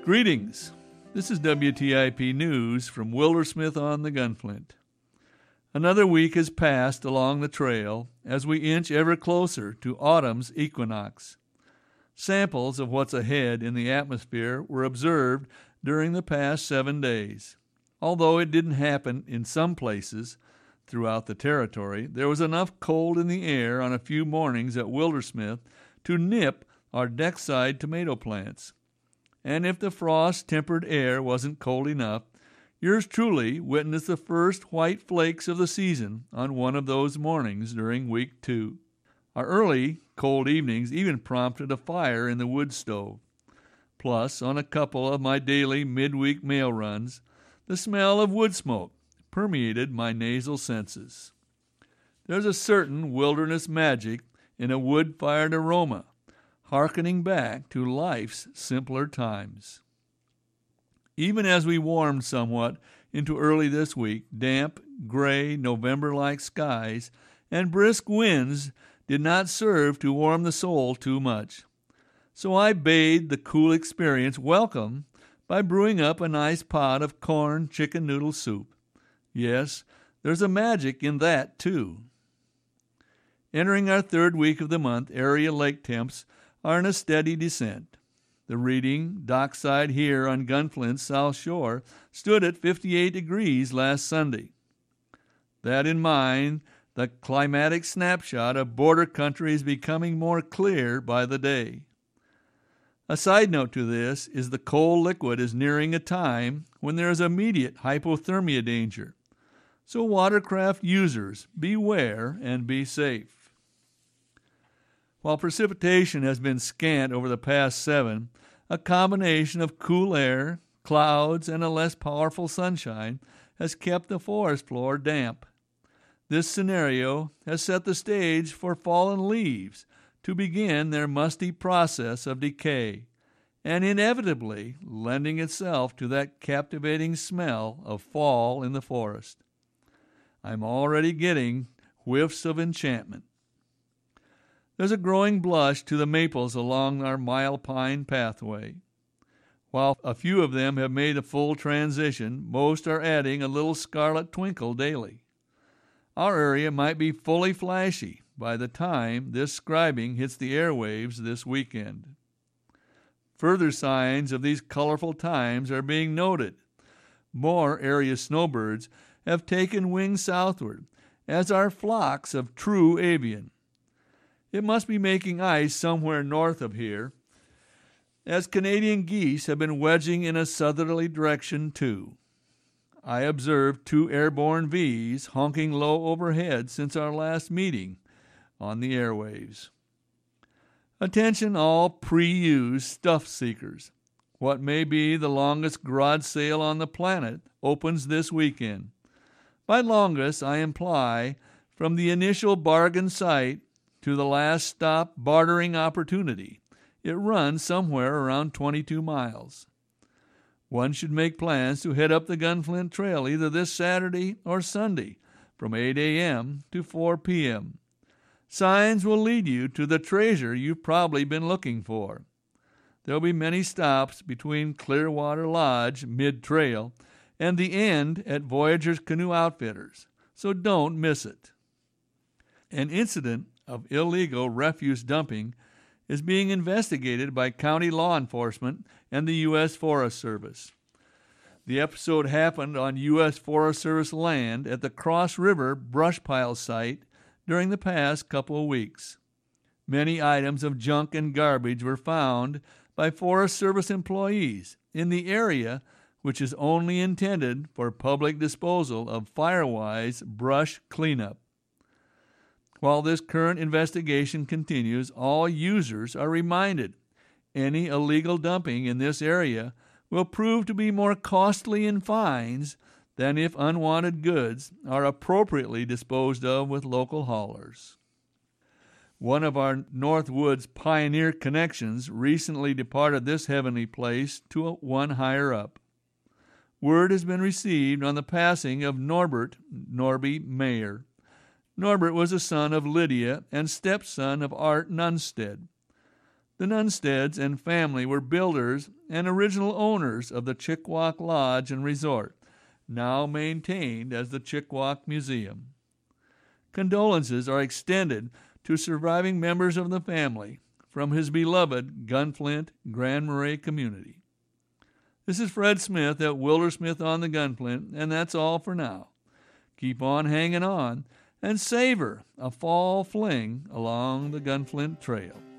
Greetings. This is WTIP News from Wildersmith on the Gunflint. Another week has passed along the trail as we inch ever closer to autumn's equinox. Samples of what's ahead in the atmosphere were observed during the past 7 days. Although it didn't happen in some places throughout the territory, there was enough cold in the air on a few mornings at Wildersmith to nip our deckside tomato plants. And if the frost-tempered air wasn't cold enough, yours truly witnessed the first white flakes of the season on one of those mornings during week 2. Our early, cold evenings even prompted a fire in the wood stove. Plus, on a couple of my daily midweek mail runs, the smell of wood smoke permeated my nasal senses. There's a certain wilderness magic in a wood-fired aroma, hearkening back to life's simpler times. Even as we warmed somewhat into early this week, damp, gray, November-like skies and brisk winds did not serve to warm the soul too much. So I bade the cool experience welcome by brewing up a nice pot of corn chicken noodle soup. Yes, there's a magic in that, too. Entering our third week of the month, area lake temps are in a steady descent. The reading, dockside here on Gunflint's South Shore, stood at 58 degrees last Sunday. That in mind, the climatic snapshot of border country is becoming more clear by the day. A side note to this is the cold liquid is nearing a time when there is immediate hypothermia danger. So watercraft users, beware and be safe. While precipitation has been scant over the past 7, a combination of cool air, clouds, and a less powerful sunshine has kept the forest floor damp. This scenario has set the stage for fallen leaves to begin their musty process of decay, and inevitably lending itself to that captivating smell of fall in the forest. I'm already getting whiffs of enchantment. There's a growing blush to the maples along our mile pine pathway. While a few of them have made a full transition, most are adding a little scarlet twinkle daily. Our area might be fully flashy by the time this scribing hits the airwaves this weekend. Further signs of these colorful times are being noted. More area snowbirds have taken wing southward, as are flocks of true avian. It must be making ice somewhere north of here, as Canadian geese have been wedging in a southerly direction too. I observed 2 airborne Vs honking low overhead since our last meeting on the airwaves. Attention all pre-used stuff seekers. What may be the longest garage sale on the planet opens this weekend. By longest, I imply from the initial bargain site to the last stop bartering opportunity. It runs somewhere around 22 miles. One should make plans to head up the Gunflint Trail either this Saturday or Sunday from 8 a.m. to 4 p.m. Signs will lead you to the treasure you've probably been looking for. There'll be many stops between Clearwater Lodge mid-trail and the end at Voyager's Canoe Outfitters, so don't miss it. An incident of illegal refuse dumping is being investigated by county law enforcement and the U.S. Forest Service. The episode happened on U.S. Forest Service land at the Cross River brush pile site during the past couple of weeks. Many items of junk and garbage were found by Forest Service employees in the area, which is only intended for public disposal of Firewise brush cleanup. While this current investigation continues, all users are reminded any illegal dumping in this area will prove to be more costly in fines than if unwanted goods are appropriately disposed of with local haulers. One of our Northwoods pioneer connections recently departed this heavenly place to one higher up. Word has been received on the passing of Norbert Norby Mayer. Norbert was the son of Lydia and stepson of Art Nunstead. The Nunsteads and family were builders and original owners of the Chickawauk Lodge and Resort, now maintained as the Chickawauk Museum. Condolences are extended to surviving members of the family from his beloved Gunflint, Grand Marais community. This is Fred Smith at Wildersmith on the Gunflint, and that's all for now. Keep on hanging on and savor a fall fling along the Gunflint Trail.